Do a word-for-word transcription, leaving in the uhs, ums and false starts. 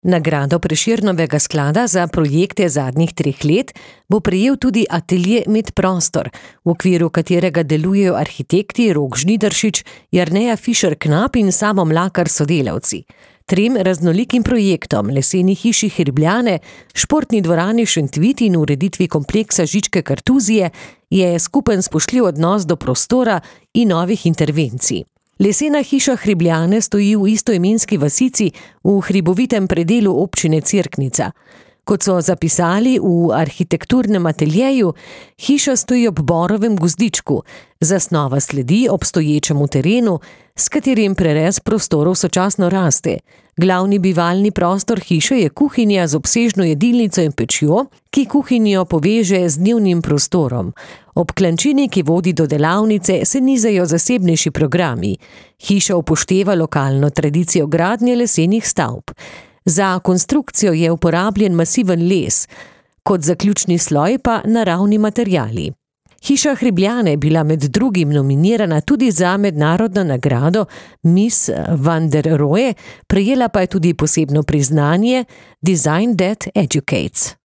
Nagrado Prešernovega sklada za projekte zadnjih treh let bo prejel tudi atelje Medprostor, v okviru katerega delujejo arhitekti Rok Žnidaršič, Jerneja Fišer-Knap in Samo Mlakar s sodelavci. Trem raznolikim projektom, leseni hiši Hribljane, športni dvorani Šentvid in ureditvi kompleksa Žičke kartuzije je skupen spoštljiv odnos do prostora in novih intervencij. Lesena hiša Hribljane stoji v istoimenski vasici v hribovitem predelu občine Cerknica. Kot so zapisali v arhitekturnem ateljeju, hiša stoji ob borovem gozdičku, zasnova sledi obstoječemu terenu, s katerim prerez prostorov sočasno raste. Glavni bivalni prostor hiše je kuhinja z obsežno jedilnico in pečjo, ki kuhinjo poveže z dnevnim prostorom. Ob klančini, ki vodi do delavnice, se nizajo zasebnejši programi. Hiša upošteva lokalno tradicijo gradnje lesenih stavb. Za konstrukcijo je uporabljen masiven les, kot zaključni sloj pa naravni materiali. Hiša Hribljane je bila med drugim nominirana tudi za mednarodno nagrado Miss Van der Rohe, prejela pa je tudi posebno priznanje Design That Educates.